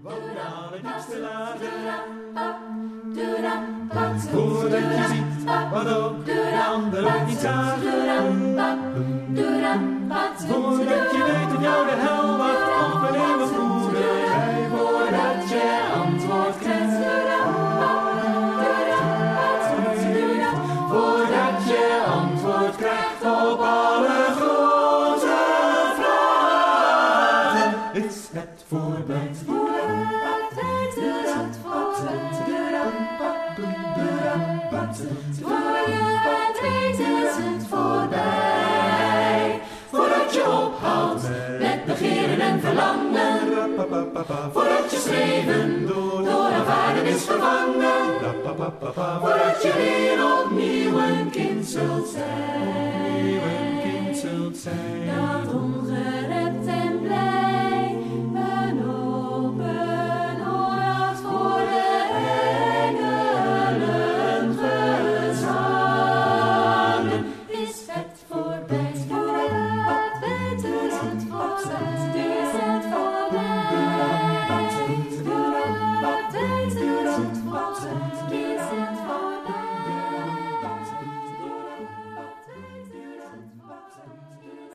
Want naar het diepste lagen. Voordat je ziet wat ook de anderen niet zagen. Voordat je weet dat jou de hel wacht op een eeuwig boerderij. Voordat je antwoord krijgt. Voordat je antwoord krijgt op alle grote vragen. Is het voorbij? Voor je het weet is het voorbij. Voordat je ophoudt met begeren en verlangen. Voordat je streven door aanvaarden is vervangen. Voordat je weer opnieuw een kind zult zijn.